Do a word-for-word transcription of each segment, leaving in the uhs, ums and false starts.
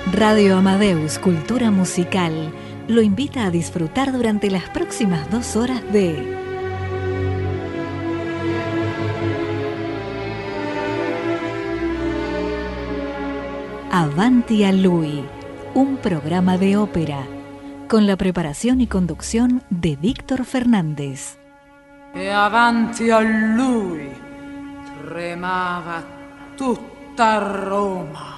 Radio Amadeus Cultura Musical lo invita a disfrutar durante las próximas dos horas de Avanti a Lui, un programa de ópera, con la preparación y conducción de Víctor Fernández. E avanti a lui tremava tutta Roma.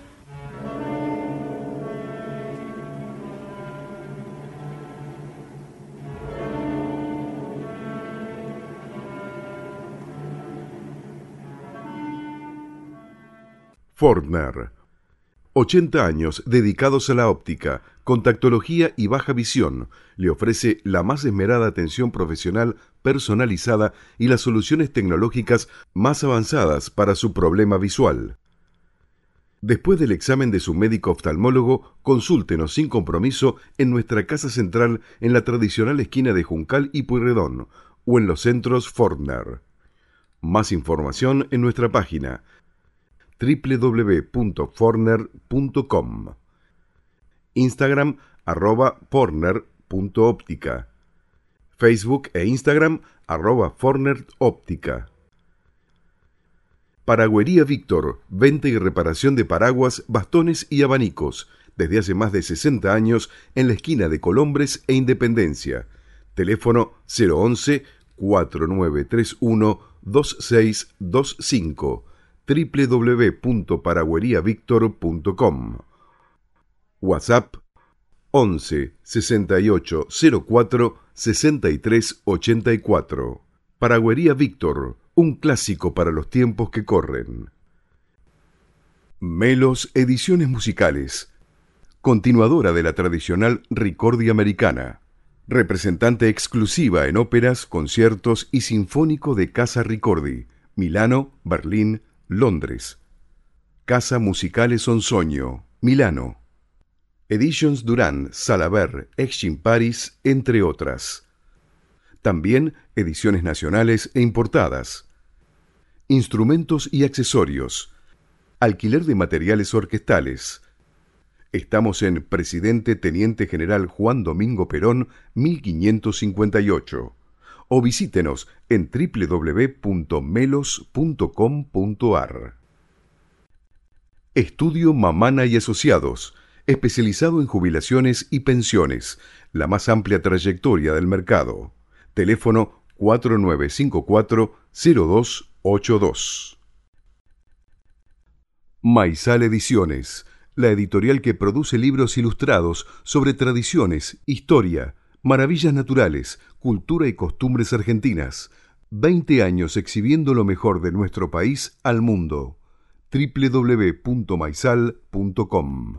Fortner. ochenta años dedicados a la óptica, contactología y baja visión. Le ofrece la más esmerada atención profesional personalizada y las soluciones tecnológicas más avanzadas para su problema visual. Después del examen de su médico oftalmólogo, consúltenos sin compromiso en nuestra casa central en la tradicional esquina de Juncal y Pueyrredón o en los centros Fortner. Más información en nuestra página doble u doble u doble u punto fortner punto com, Instagram arroba fortner punto óptica, Facebook e Instagram arroba fortner óptica. Paragüería Víctor, venta y reparación de paraguas, bastones y abanicos, desde hace más de sesenta años en la esquina de Colombres e Independencia. Teléfono cero once, cuatro nueve tres uno, dos seis dos cinco. doble u doble u doble u punto paragüería víctor punto com. WhatsApp once, sesenta y ocho, cero cuatro, sesenta y tres ochenta y cuatro. Paragüería Víctor, un clásico para los tiempos que corren. Melos Ediciones Musicales, continuadora de la tradicional Ricordi Americana, representante exclusiva en óperas, conciertos y sinfónico de Casa Ricordi, Milano, Berlín, Londres. Casa Musicale Sonsoño, Milano. Editions Durán, Salaber, Exim Paris, entre otras. También ediciones nacionales e importadas. Instrumentos y accesorios. Alquiler de materiales orquestales. Estamos en Presidente Teniente General Juan Domingo Perón, mil quinientos cincuenta y ocho. O visítenos en doble u doble u doble u punto melos punto com punto ar. Estudio Mamana y Asociados, especializado en jubilaciones y pensiones, la más amplia trayectoria del mercado. Teléfono cuatro nueve cinco cuatro, cero dos ocho dos. Maizal Ediciones, la editorial que produce libros ilustrados sobre tradiciones, historia, maravillas naturales, cultura y costumbres argentinas. veinte años exhibiendo lo mejor de nuestro país al mundo. doble u doble u doble u punto maizal punto com.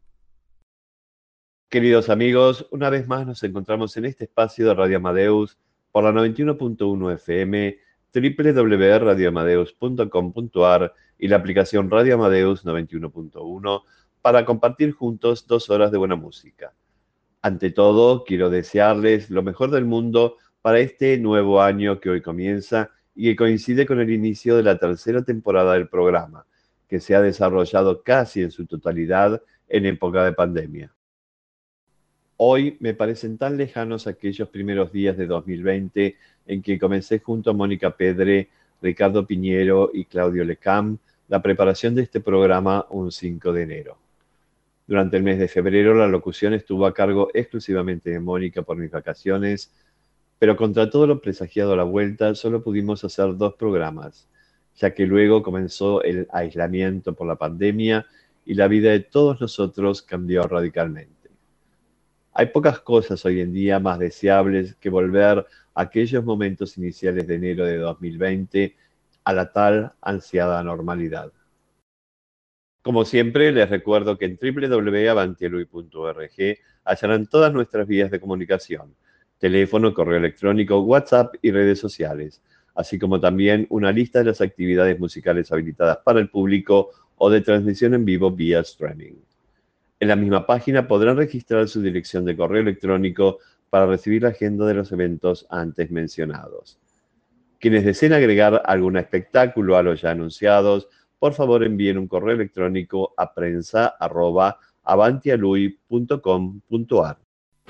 Queridos amigos, una vez más nos encontramos en este espacio de Radio Amadeus por la noventa y uno punto uno F M, doble u doble u doble u punto radio amadeus punto com punto ar y la aplicación Radio Amadeus noventa y uno punto uno para compartir juntos dos horas de buena música. Ante todo, quiero desearles lo mejor del mundo para este nuevo año que hoy comienza y que coincide con el inicio de la tercera temporada del programa, que se ha desarrollado casi en su totalidad en época de pandemia. Hoy me parecen tan lejanos aquellos primeros días de dos mil veinte en que comencé junto a Mónica Pedre, Ricardo Piñero y Claudio Lecam la preparación de este programa un cinco de enero. Durante el mes de febrero la locución estuvo a cargo exclusivamente de Mónica por mis vacaciones, pero contra todo lo presagiado a la vuelta solo pudimos hacer dos programas, ya que luego comenzó el aislamiento por la pandemia y la vida de todos nosotros cambió radicalmente. Hay pocas cosas hoy en día más deseables que volver a aquellos momentos iniciales de enero de dos mil veinte a la tal ansiada normalidad. Como siempre, les recuerdo que en doble u doble u doble u punto avanti a lui punto org hallarán todas nuestras vías de comunicación, teléfono, correo electrónico, WhatsApp y redes sociales, así como también una lista de las actividades musicales habilitadas para el público o de transmisión en vivo vía streaming. En la misma página podrán registrar su dirección de correo electrónico para recibir la agenda de los eventos antes mencionados. Quienes deseen agregar algún espectáculo a los ya anunciados, por favor envíen un correo electrónico a prensa arroba avantialui punto com punto ar.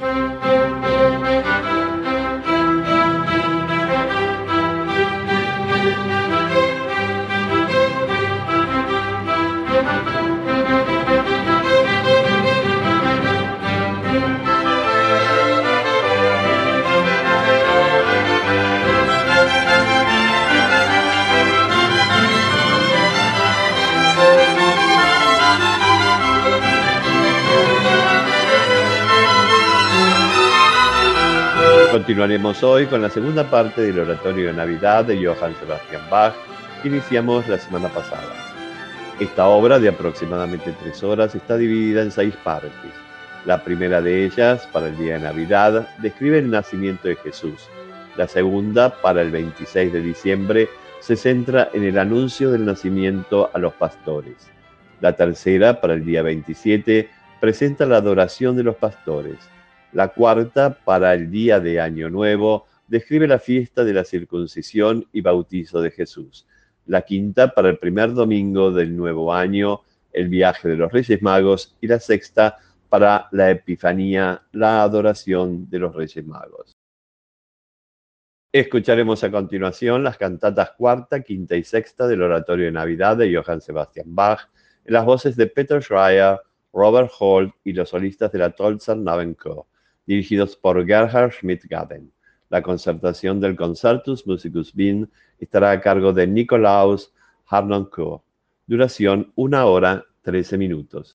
Continuaremos hoy con la segunda parte del Oratorio de Navidad de Johann Sebastian Bach que iniciamos la semana pasada. Esta obra, de aproximadamente tres horas, está dividida en seis partes. La primera de ellas, para el día de Navidad, describe el nacimiento de Jesús. La segunda, para el veintiséis de diciembre, se centra en el anuncio del nacimiento a los pastores. La tercera, para el día veintisiete, presenta la adoración de los pastores. La cuarta, para el día de Año Nuevo, describe la fiesta de la circuncisión y bautizo de Jesús. La quinta, para el primer domingo del nuevo año, el viaje de los Reyes Magos. Y la sexta, para la Epifanía, la adoración de los Reyes Magos. Escucharemos a continuación las cantatas cuarta, quinta y sexta del Oratorio de Navidad de Johann Sebastian Bach, en las voces de Peter Schreier, Robert Holt y los solistas de la Tolzer Nabenchor, dirigidos por Gerhard Schmidt-Gaden. La concertación del Concertus Musicus Wien estará a cargo de Nikolaus Harnoncourt. Duración una hora, trece minutos.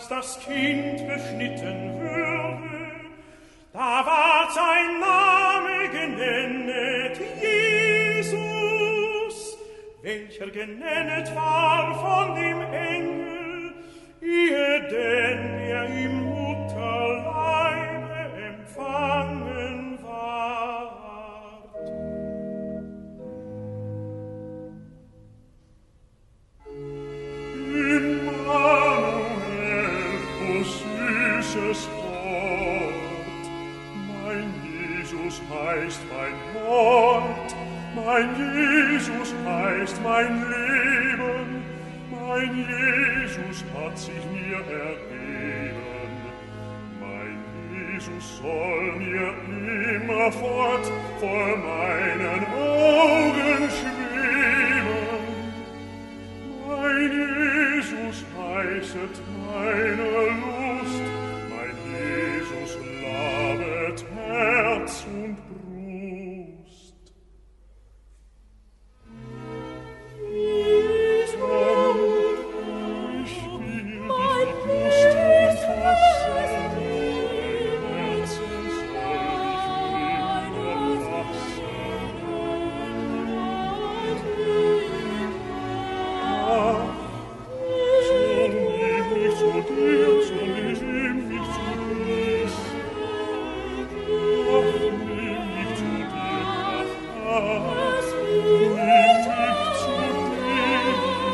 dass das Kind beschnitten würde, da ward sein Name genennet Jesus, welcher genennet war von dem Engel, ehe denn er im Mutterleibe empfangen ward. Immanuel, o süßes Wort, mein Jesus heißt mein Wort, mein Jesus heißt mein Leben, mein Jesus hat sich mir ergeben, mein Jesus soll mir immerfort vor meinen Augen schweben. Mein Jesus heißet meine Lust, mein Jesus labet Herz und Brust. Ich will dich mit lustigen Fassen, mein Herz soll dich nimmer lassen. Soll nimm mich zu dir, soll nimm mich zu dir, ach, nimm mich zu dir, ach, ach, nimm mich zu dir.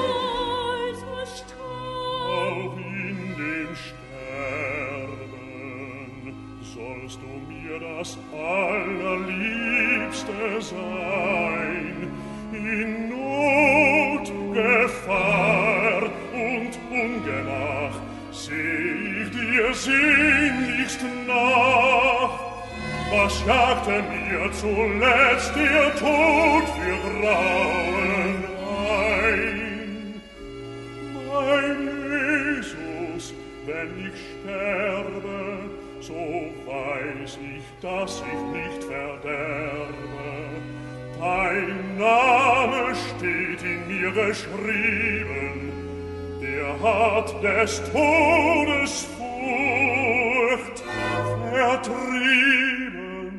Auch in dem Sterben sollst du mir das Allerliebste sein, in Not, Gefahr und Ungemach seh ich dir sehnlichst nach. Was jagte mir zuletzt der Tod für Grauen ein? Mein Jesus, wenn ich sterbe, so weiß ich, dass ich nicht verderbe. Dein Name steht in mir geschrieben, der hat des Todes Furcht vertrieben.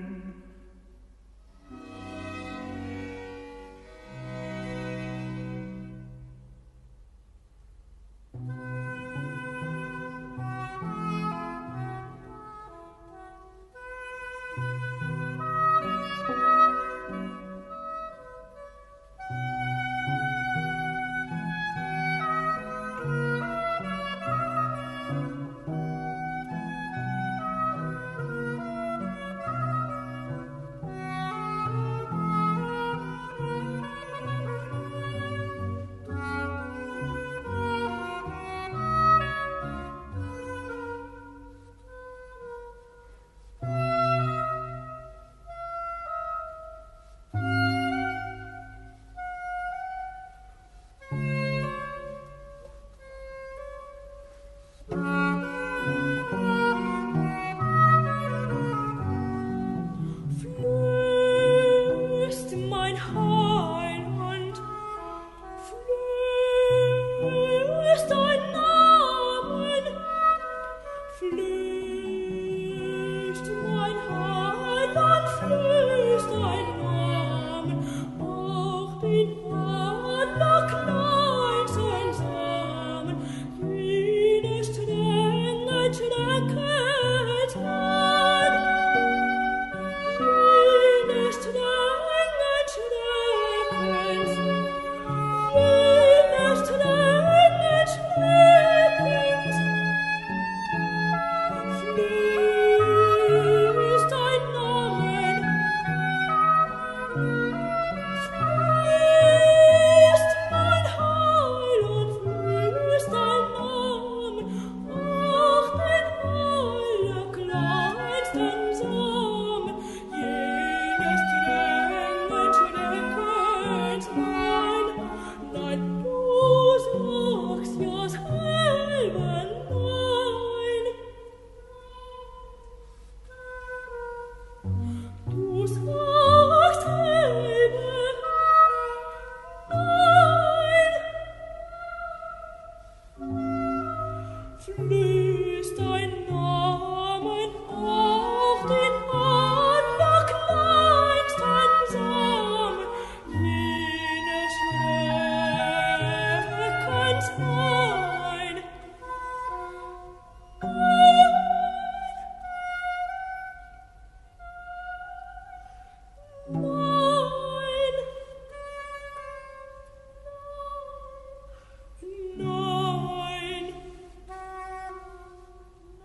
fließt dein Namen auf den allerkleinsten Samen jenes Schreckens ein. Nein, nein,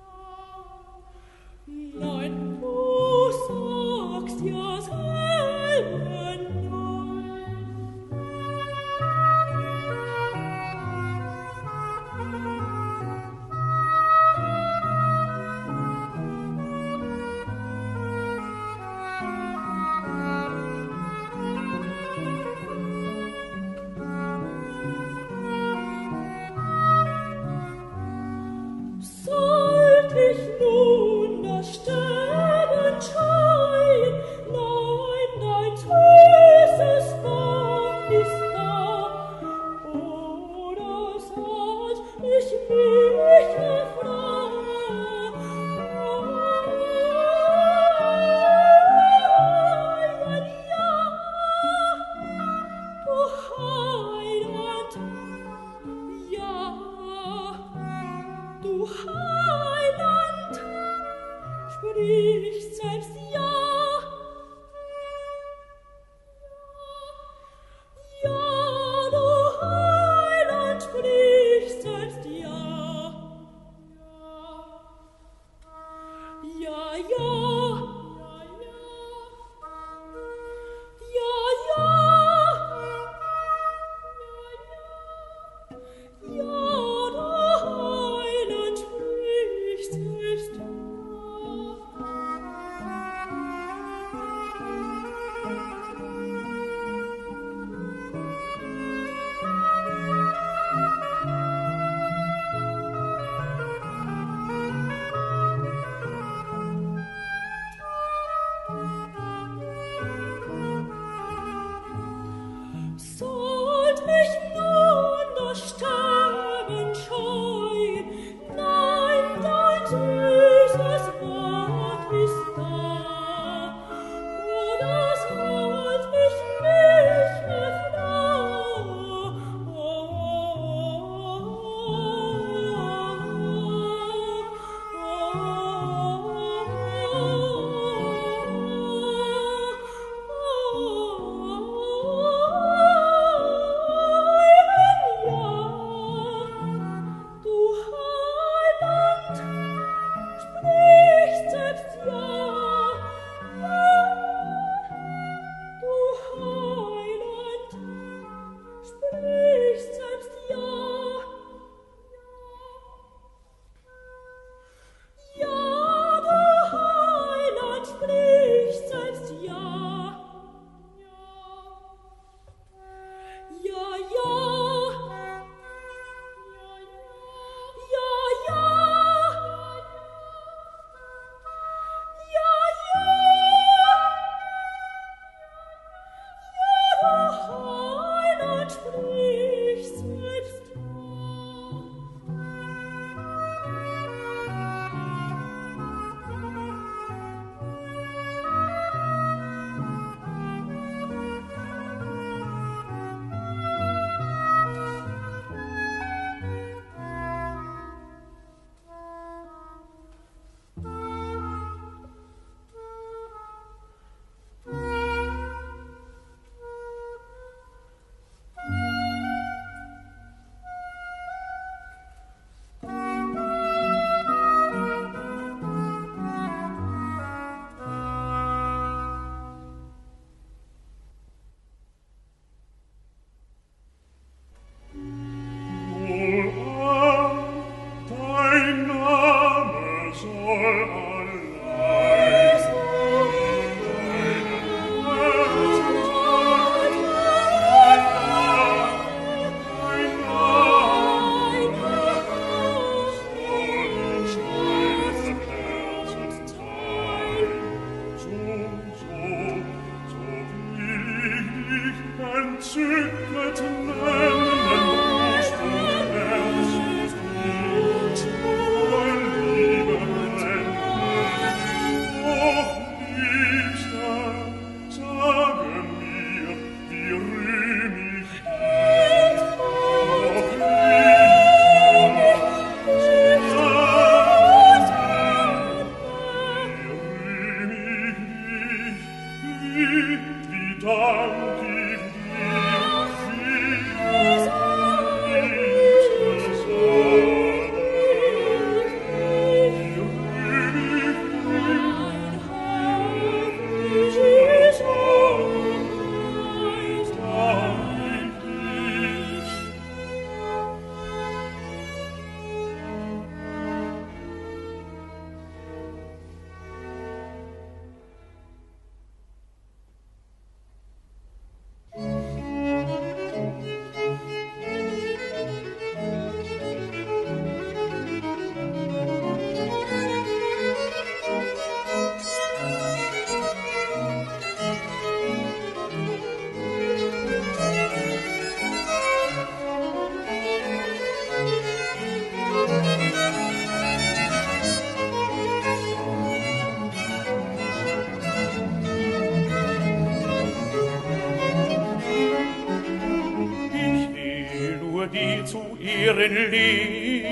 ihren Lieben.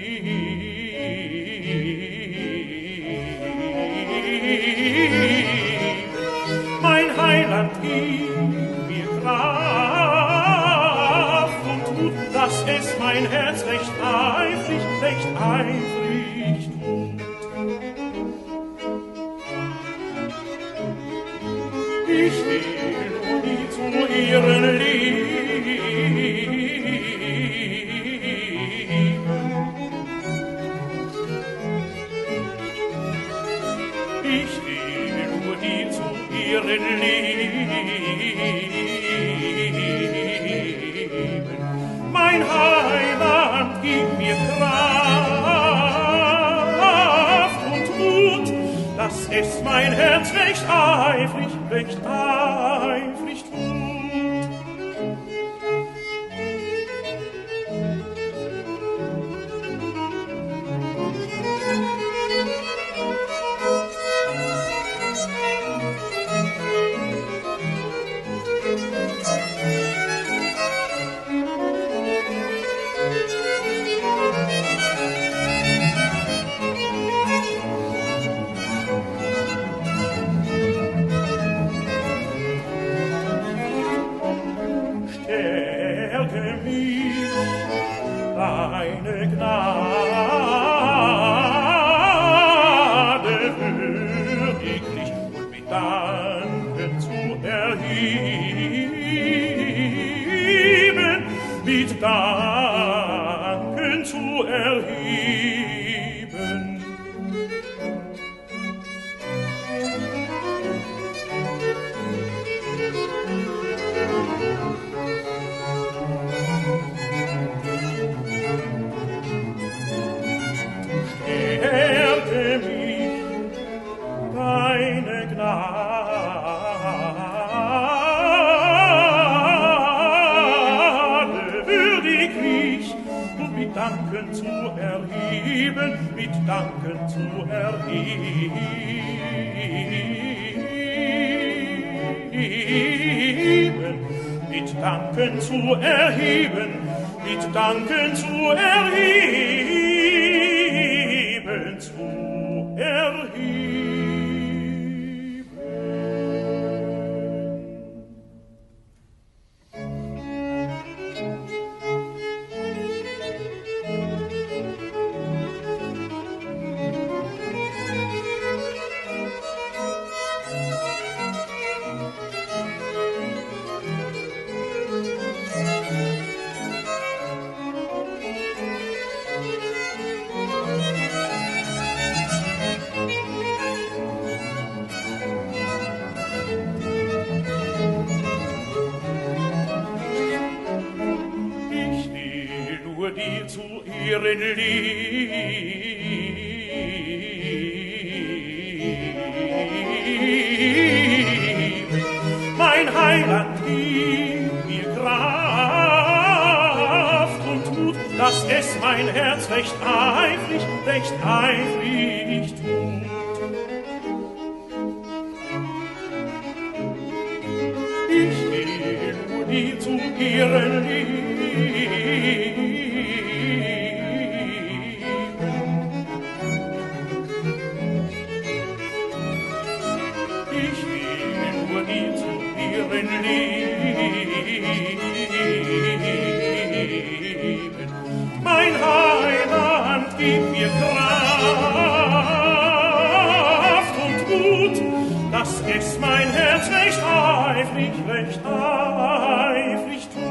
Mein Heiland gibt mir Kraft und tut, dass es mein Herz recht eifrig, recht eifrig tut. Ich will nur nie zu ihren Lieben. Ich will nur nie zu ihren Lieben. Mein Heiland, gib mir Kraft und Mut, dass es mein Herz recht eifrig, recht eifrig tut. Stärke mich, deine Gnade würdiglich und mit Danken zu erheben, mit Danken zu erheben. Stärke mich, deine Gnade würdiglich und mit Danken zu erheben, mit Danken zu erheben, mit Danken zu erheben, mit Danken zu erheben, zu erheben. Die zu ihren Lieben. Mein Heiland gibt mir Kraft und tut, dass es mein Herz recht eifrig, recht eifrig tut. Ich will nur die zu ihren Lieben. Lieben. Mein Heiland, gib mir Kraft und Mut, dass es mein Herz recht eifrig, recht eifrig tut.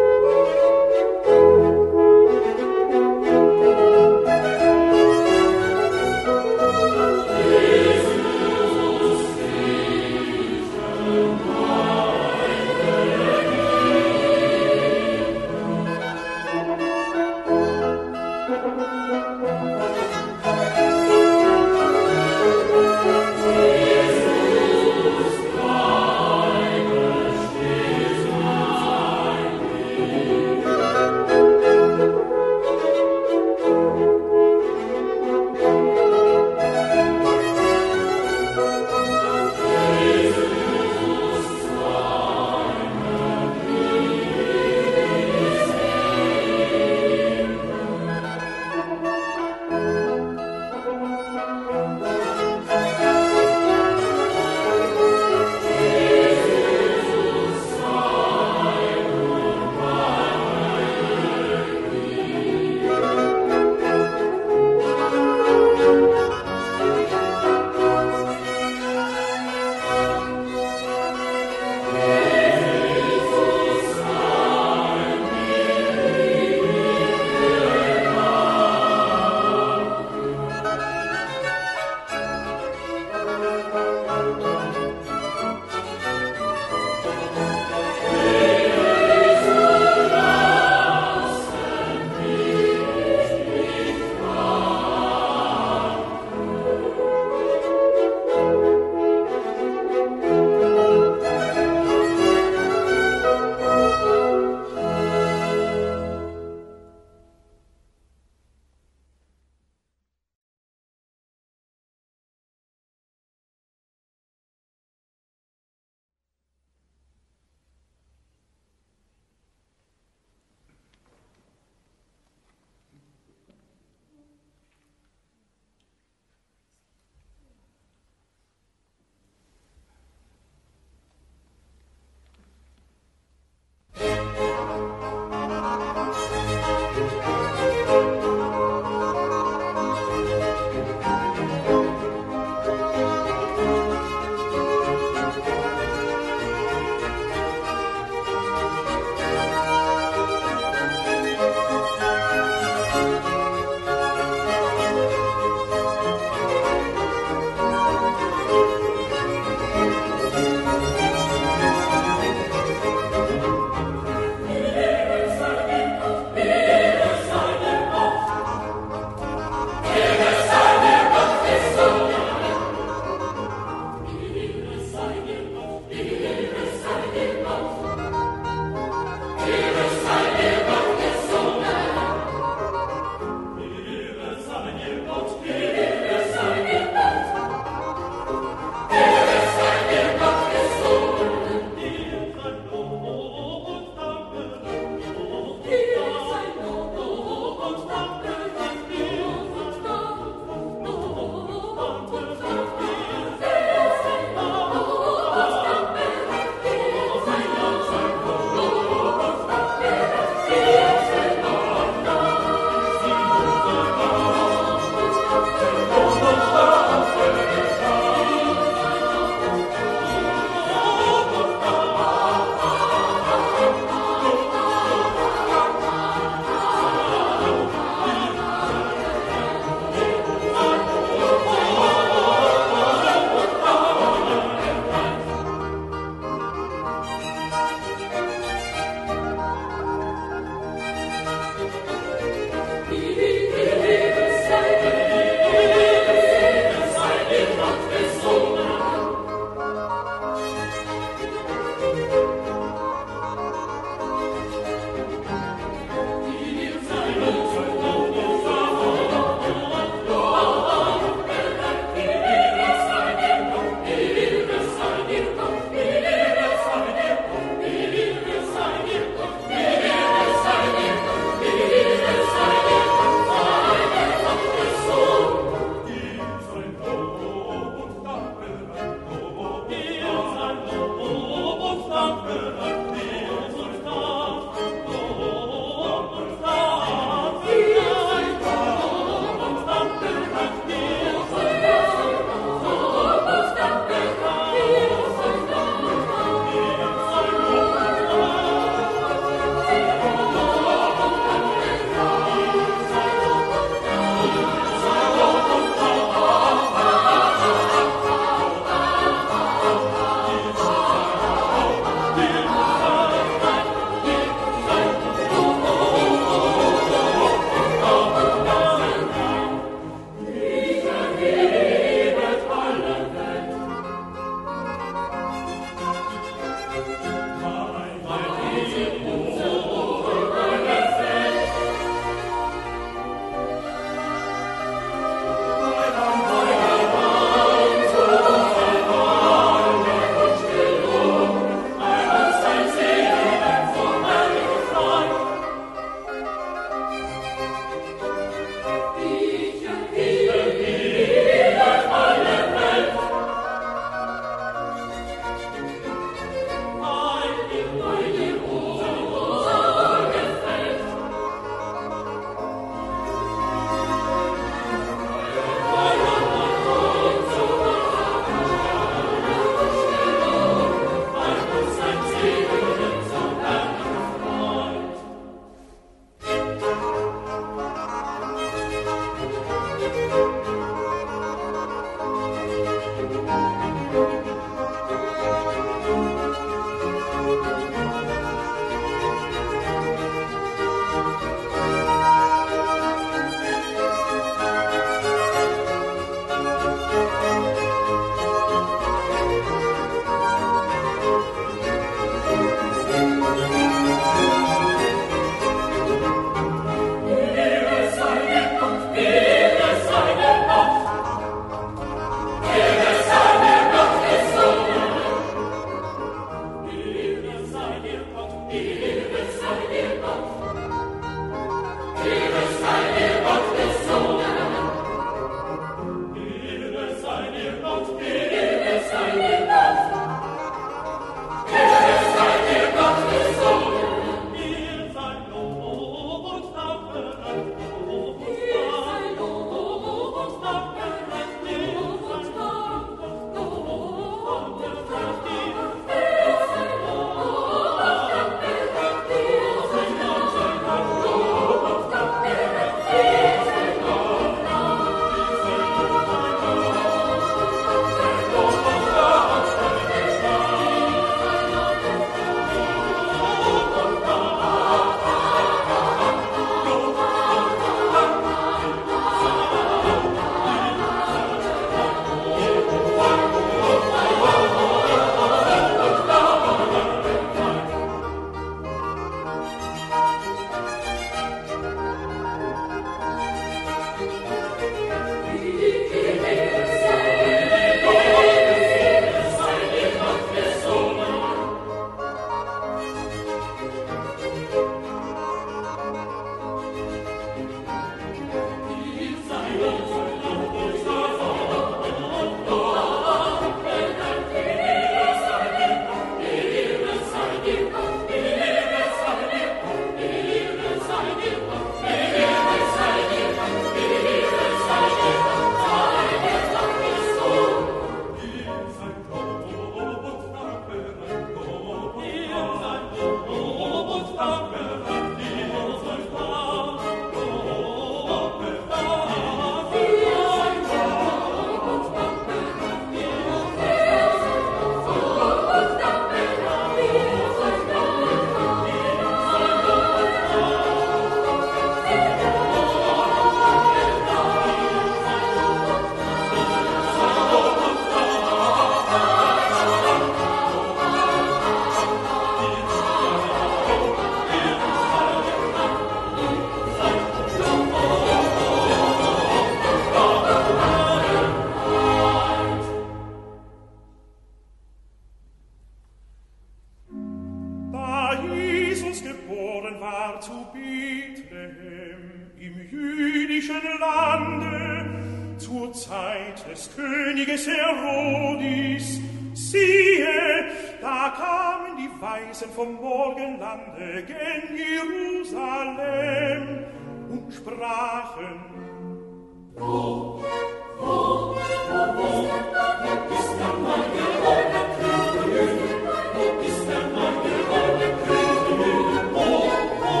war zu Bethlehem im jüdischen Lande, zur Zeit des Königes Herodis. Siehe, da kamen die Weisen vom Morgenlande gen Jerusalem und sprachen: Wo, wo, wo ist der Mann geborene König? Wo ist der Mann geborene König? Wo, wo?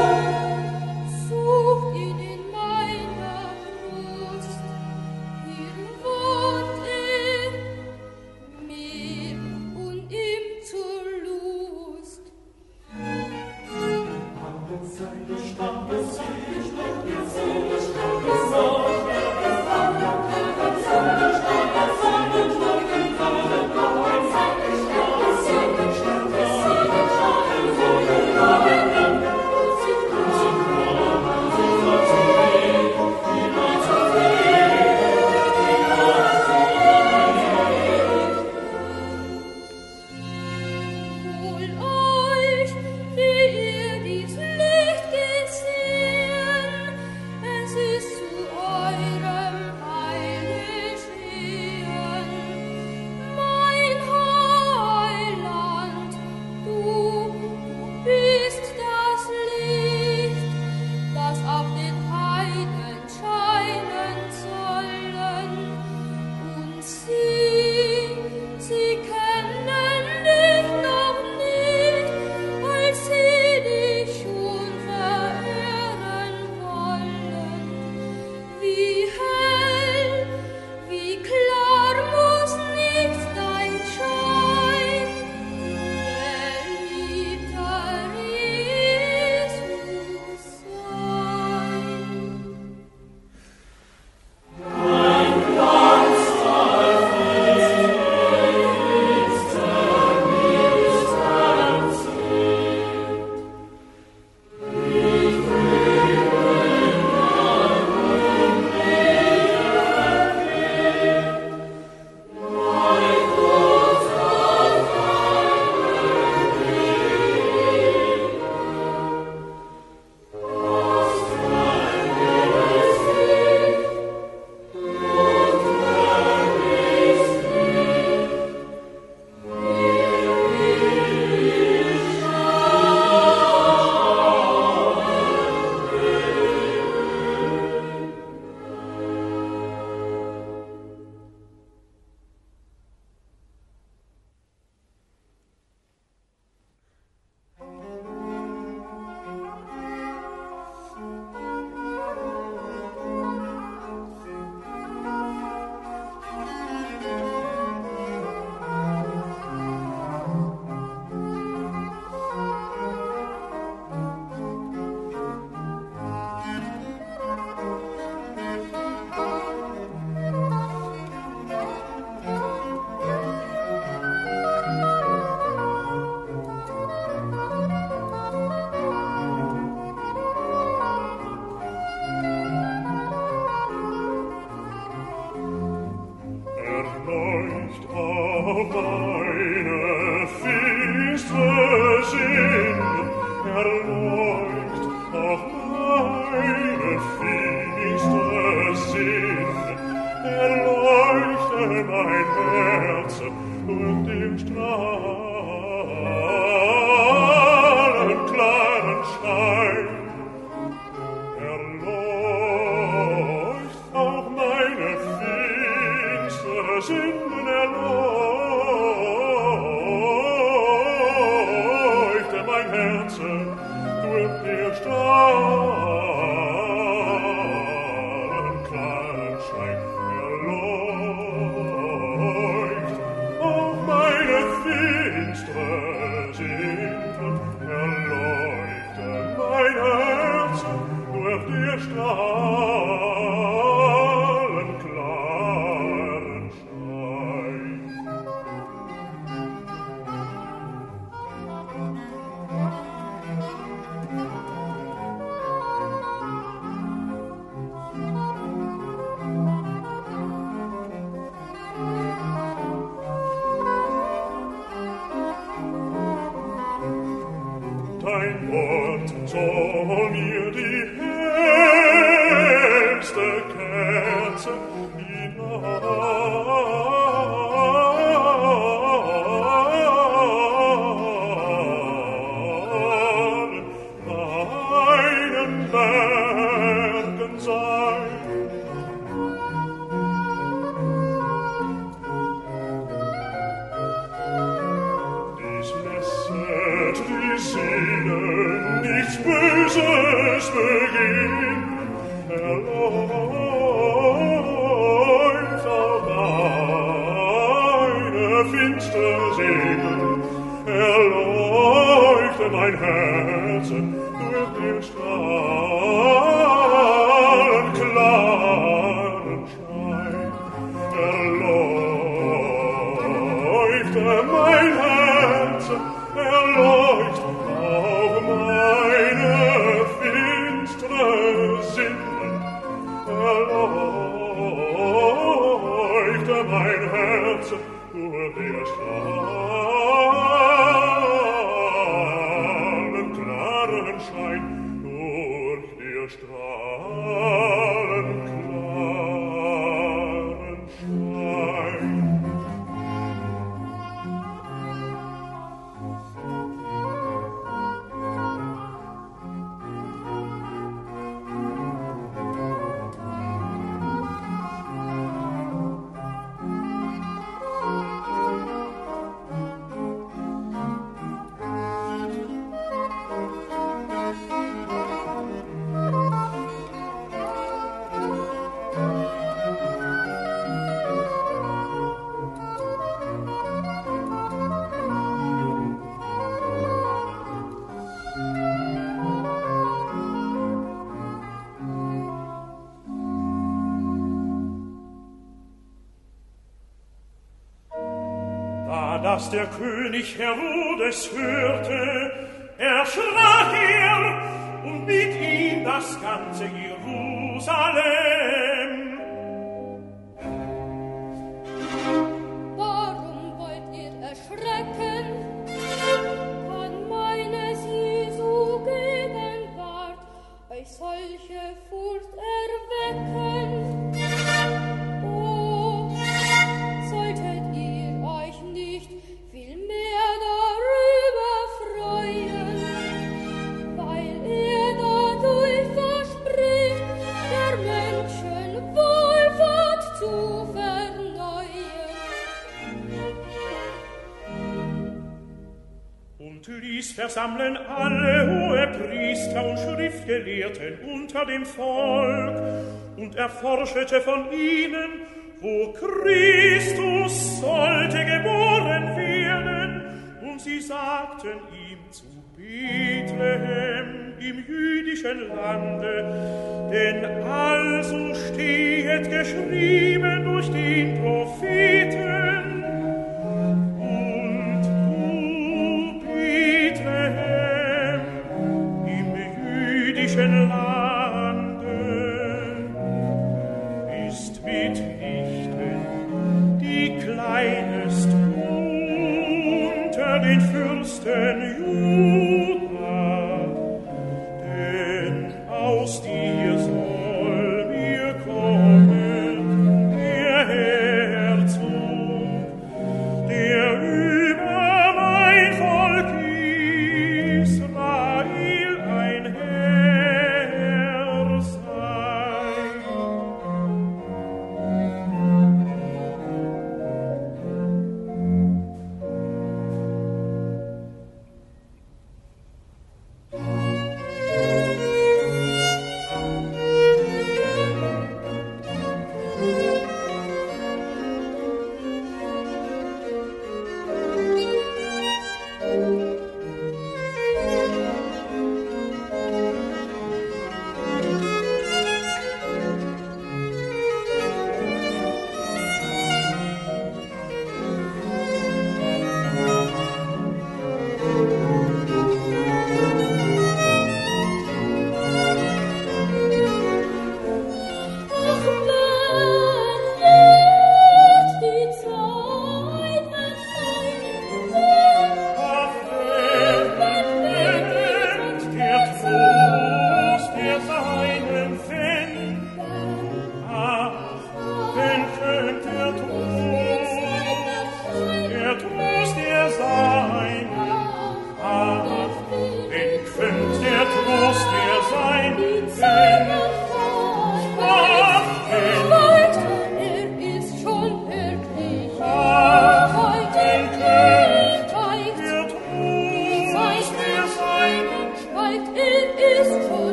Sucht ihn in meiner Brust, hier wohnt er, mir und ihm zur Lust. An der Seite stand es, seine Stange, seine Stange, Dein Wort soll mir die hellste Kerze hinein meinen Bergen sein. Dies lässet die Seelen nichts Böses begehen, erläuft auf meine finstere Seele, erleuchte mein Herz durch den strahlenklaren Schein, erleuchte mein Herz, erleuchte auch meine finstere Sinne, erleuchte mein Herz durch den strahlenklaren Schein, durch den strahlenklaren Schein. Als der König Herodes hörte, erschrak er und mit ihm das ganze Jerusalem. Warum wollt ihr erschrecken? Kann meines Jesu Gegenwart euch solche Furcht erwecken? Oh, solltet ihr euch nicht viel mehr darüber freuen, weil er dadurch verspricht, der Menschen Wohlfahrt zu verneuern. Und ließ versammeln alle Hohepriester und Schriftgelehrten unter dem Volk und erforschete von ihnen, wo Christus sollte geboren werden, und sie sagten ihm zu Bethlehem im jüdischen Lande, denn also stehet geschrieben durch den Propheten. Und du, Bethlehem, im jüdischen Lande, bist mitnichten die kleinest unter den Fürsten Juda, denn aus dir soll mir kommen der Herzog, der über mein Volk Israel ein Herr sei.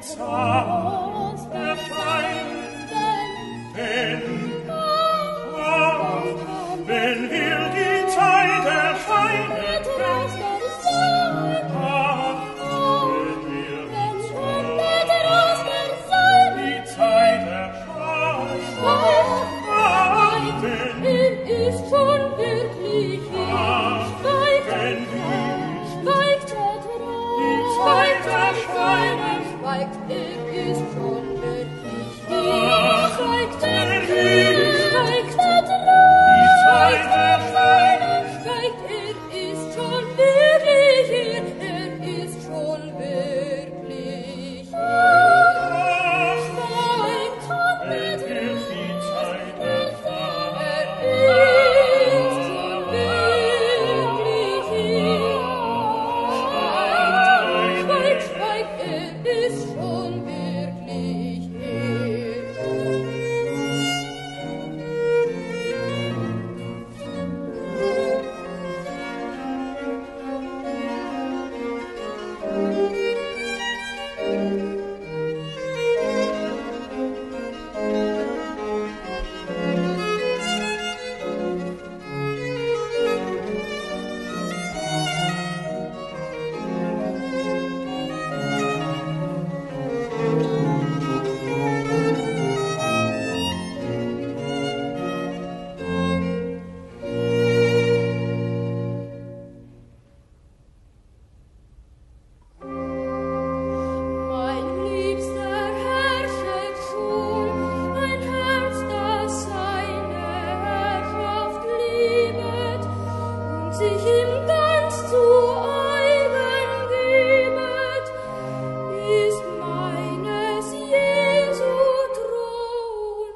Zart erscheinen, wenn, ach, wenn wir die Zeit erscheinen, ach, wenn wir die Zeit erscheinen, ach, wenn ist schon wirklich ach, wenn schweigt der Traum, die Zeit erscheinen, schweigt, er ist schon wirklich ach, schweigt der wenn schweigt der die Zeit erscheinen, schweigt, er ist schon wirklich hier, er ist schon wirklich hier. Schweigt schon wenn der wir die Zeit erscheinen, Mein liebster herrschet schon, ein Herz, das seine Herrschaft liebet und sich ihm ganz zu eigen gebet, ist meines Jesu Thron.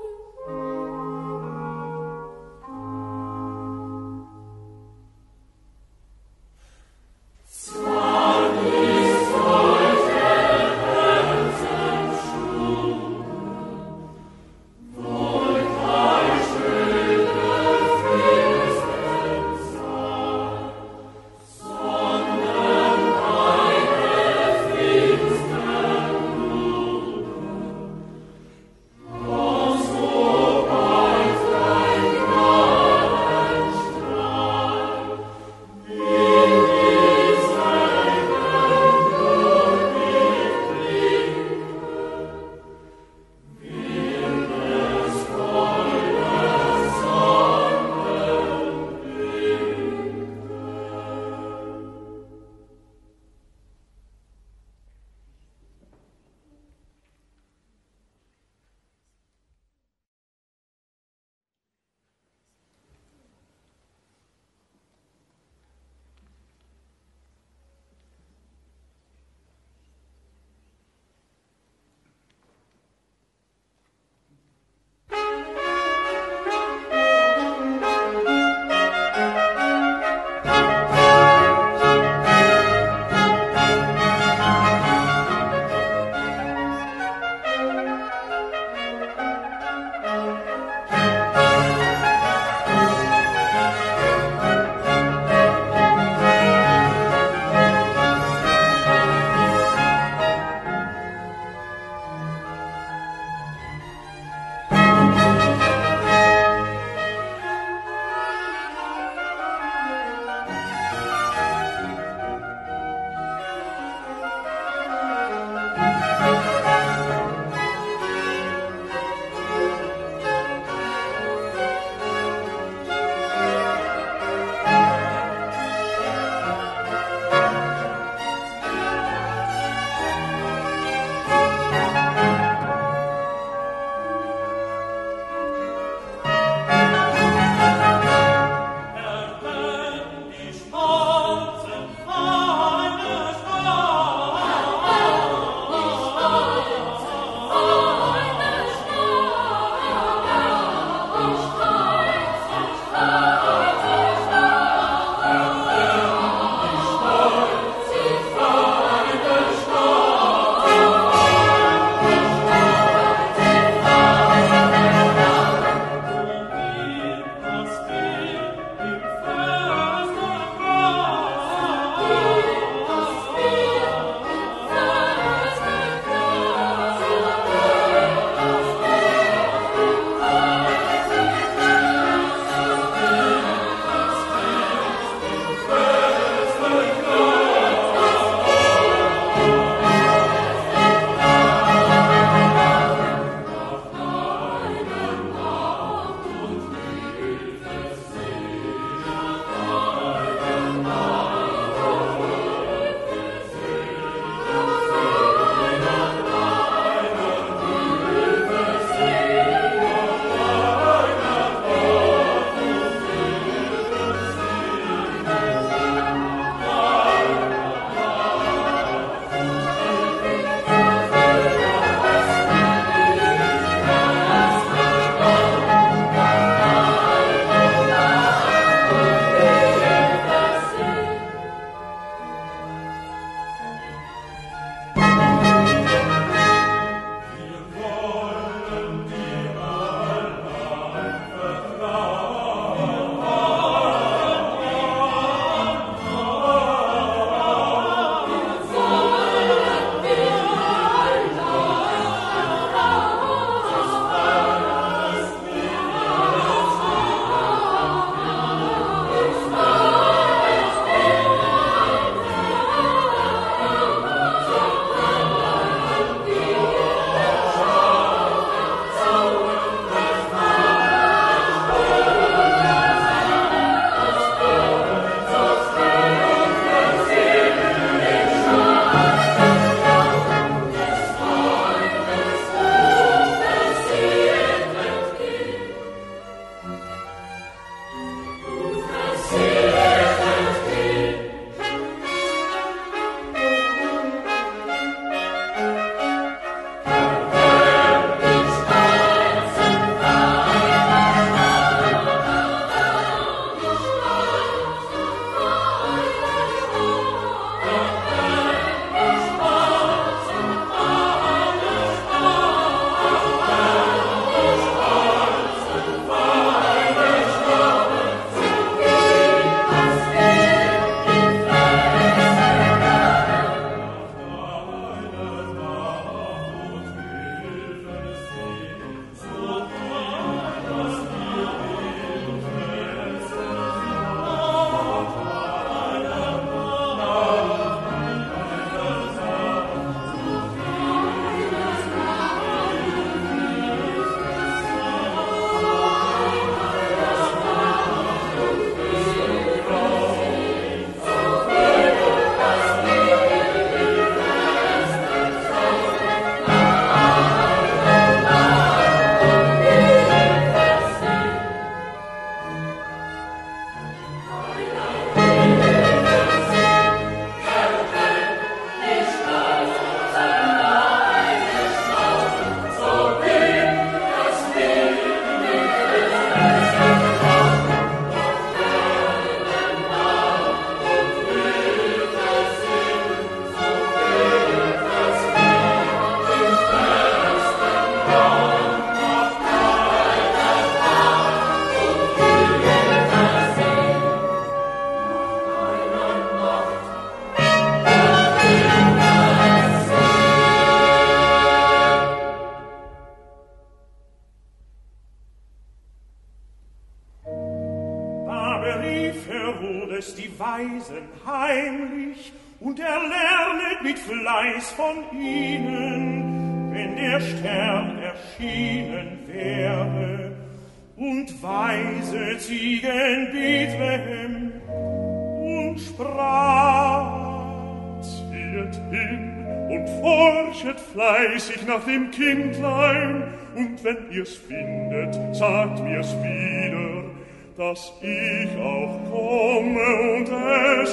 Weisen heimlich, und er lernet mit Fleiß von ihnen, wenn der Stern erschienen wäre, und weiset sie gen Bethlehem und sprach: Ziehet hin und forschet fleißig nach dem Kindlein, und wenn ihr's findet, sagt mir's wieder, dass ich auch komme und es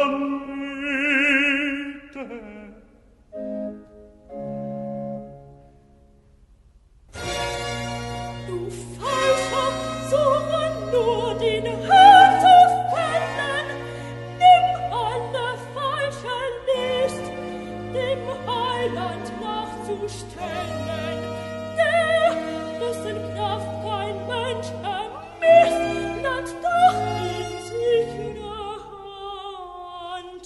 anbete. Du Falscher, suche nur den Herrn zu fällen, nimm alle falsche List, dem Heiland nachzustellen, der, dessen Kraft kein Mensch ermisst, bleibt doch in sicherer Hand.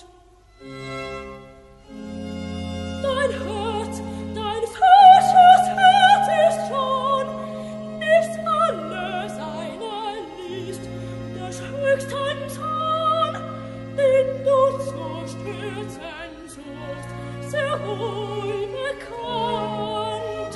Dein Herz, dein falsches Herz ist schon nicht alle seiner List, des höchsten Sohn, den du zu stürzen suchst, sehr wohl bekannt.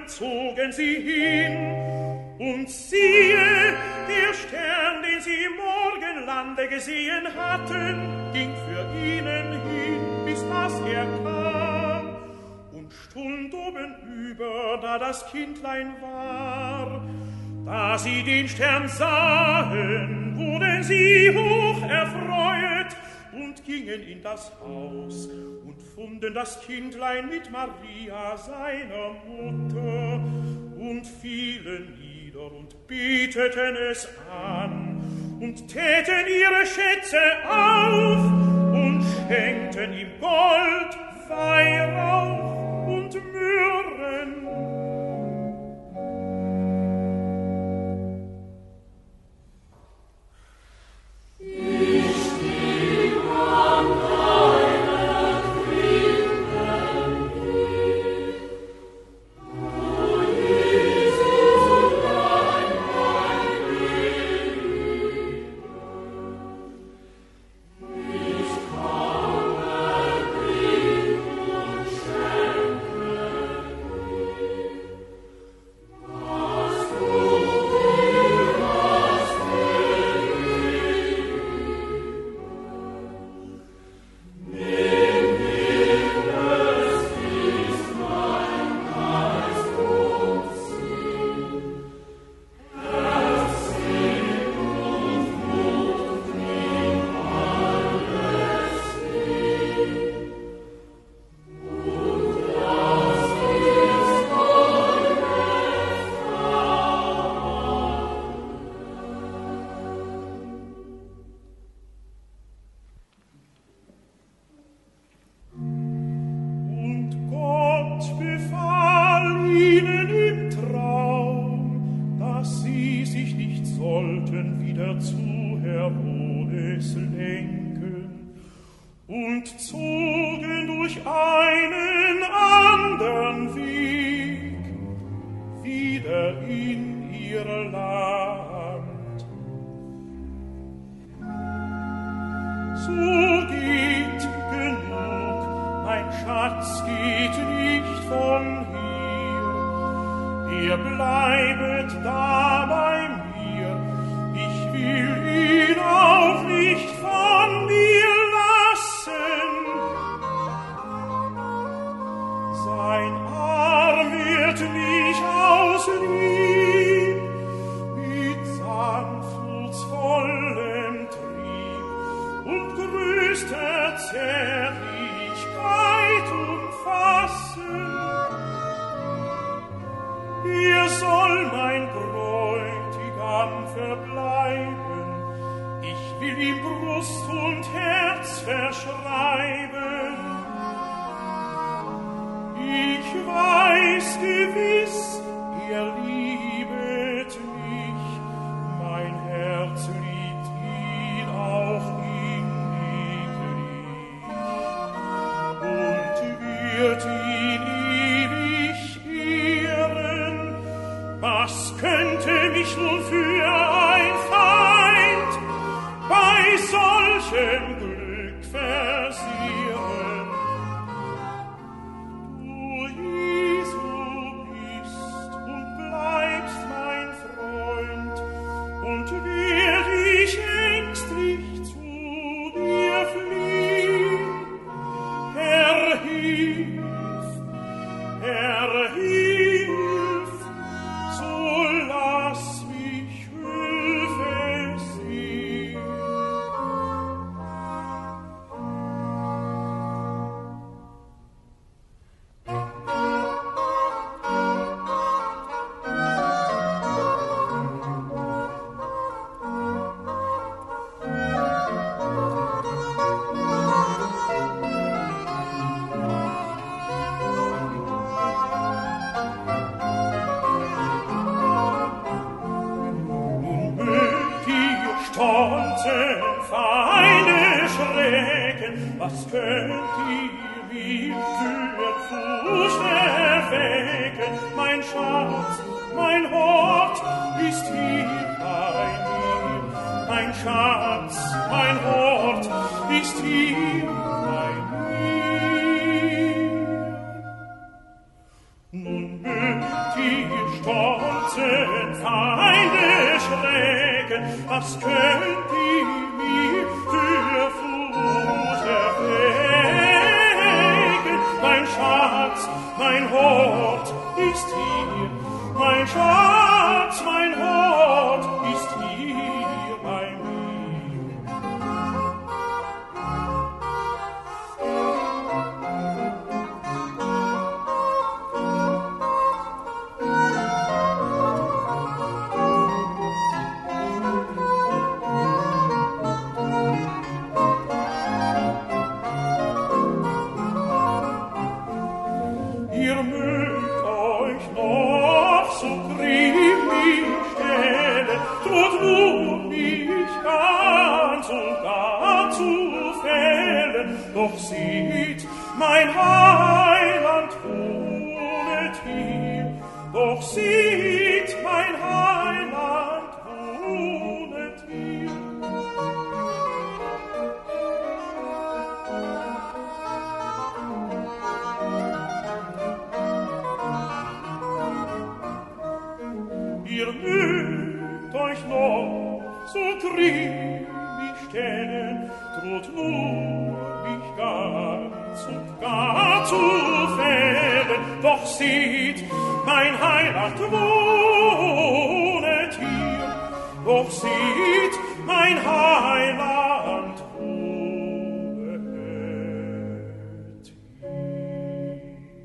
zogen sie hin, und siehe, der Stern, den sie im Morgenlande gesehen hatten, ging für ihnen hin, bis dass er kam, und stund oben über, da das Kindlein war. Da sie den Stern sahen, wurden sie hoch erfreut und gingen in das Haus und funden das Kindlein mit Maria, seiner Mutter, und fielen nieder und beteten es an und täten ihre Schätze auf und schenkten ihm Gold, Weihrauch und Myrrhen. Nun mögt Wege, was könnt ihr mir für Futter wegen? Mein Schatz, mein Hort ist hier, mein Schatz, mein Hort ist hier bei mir. Ihr mögt euch noch so grimmig stellen, tut nur mich ganz und gar zu fällen. Doch seht, mein Heiland wohnet hier, doch seht, mein Heiland wohnet hier. Ihr mögt euch noch so grimmig stellen, droht nur mich ganz und gar zu fällen. Doch seht, mein Heiland wohnet hier, doch seht, mein Heiland wohnet hier.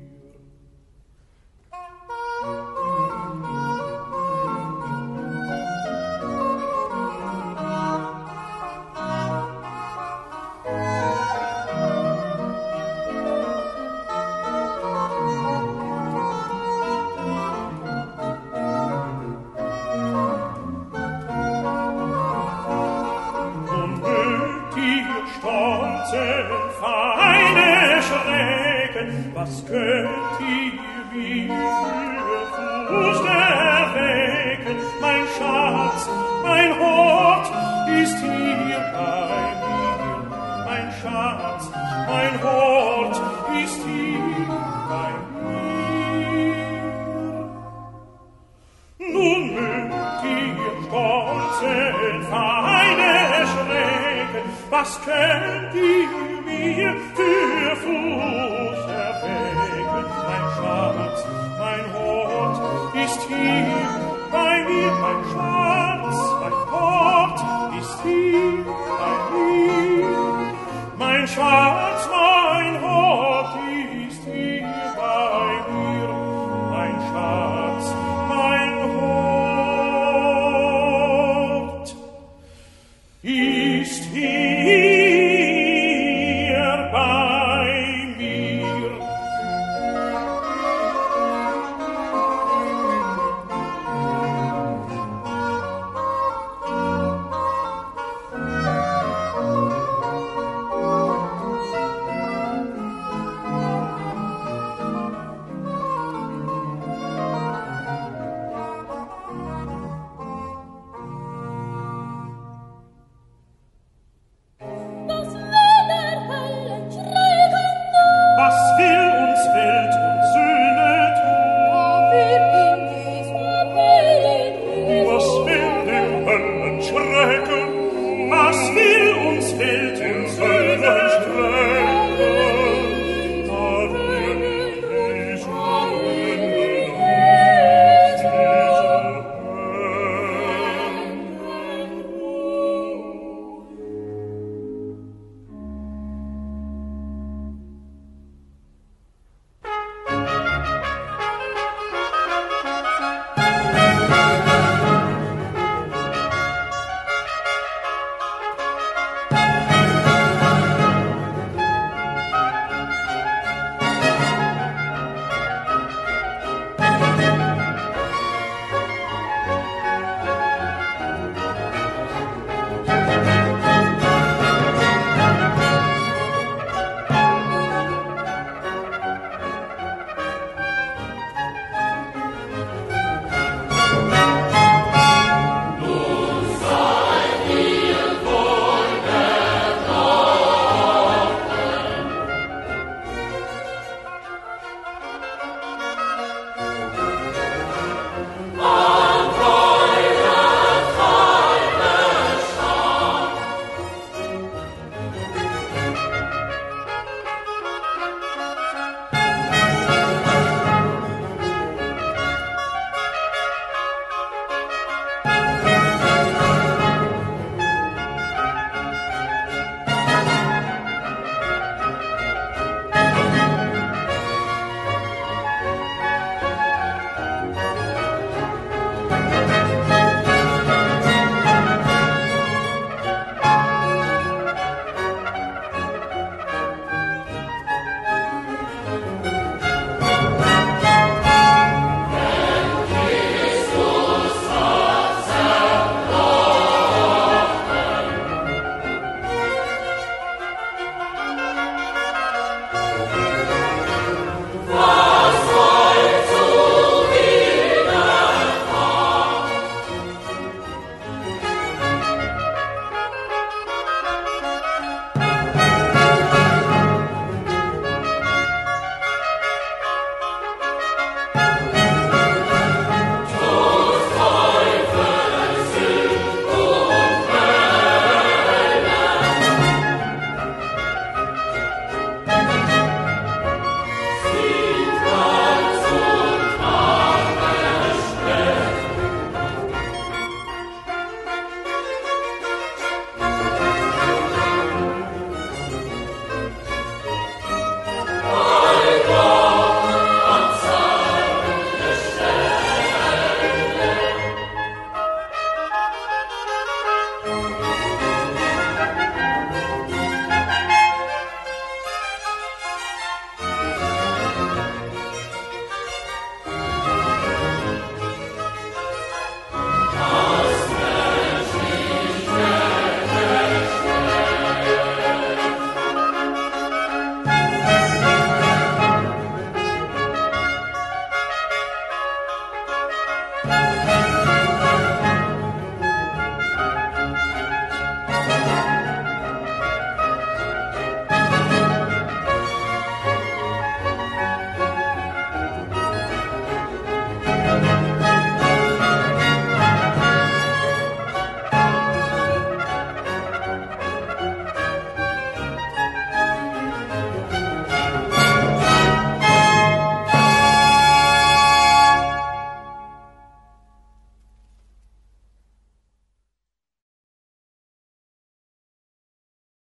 Feine Schrecken, was könnt ihr mir für Furcht erwecken? Mein Schatz, mein Hort ist hier bei mir. Mein Schatz, mein Hort ist hier bei mir. Nun mögt ihr stolzen, feine Schrecken, was könnt ihr mir für Furcht erwecken? Mein Schatz, mein Hort ist hier bei mir. Mein Schatz, mein Hort ist hier bei mir. Mein Schatz, mein Hort ist hier bei mir. Mein Schatz, mein Hort ist hier.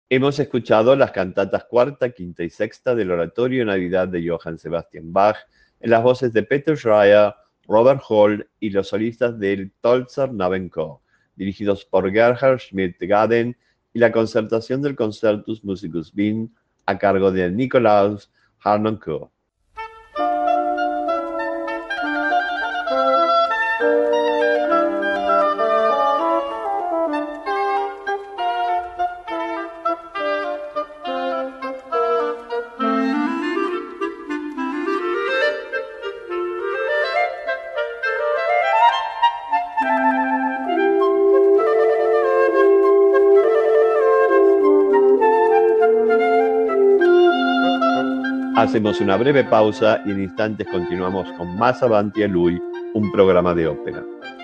Hemos escuchado las cantatas cuarta, quinta y sexta del Oratorio Navidad de Johann Sebastian Bach en las voces de Peter Schreier, Robert Hall y los solistas del Tolzer Knabenchor, dirigidos por Gerhard Schmidt-Gaden, y la concertación del Concertus Musicus Wien a cargo de Nikolaus Harnoncourt. Hacemos una breve pausa y en instantes continuamos con más Avanti a Lui, un programa de ópera.